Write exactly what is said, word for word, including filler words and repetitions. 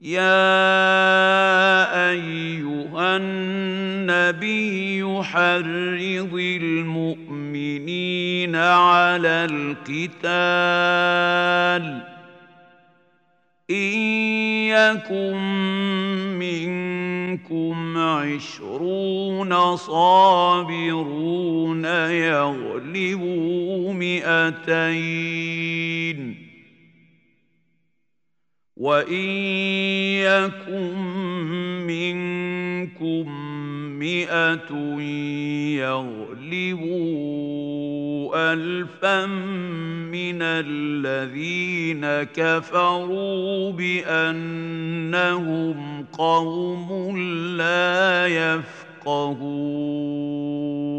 يا أيها النبي حرض المؤمنين على القتال إن يكن منكم عشرون صابرون يغلبوا مئتين وإن يكن منكم مئة يغلبوا ألفا من الذين كفروا بأنهم قوم لا يفقهون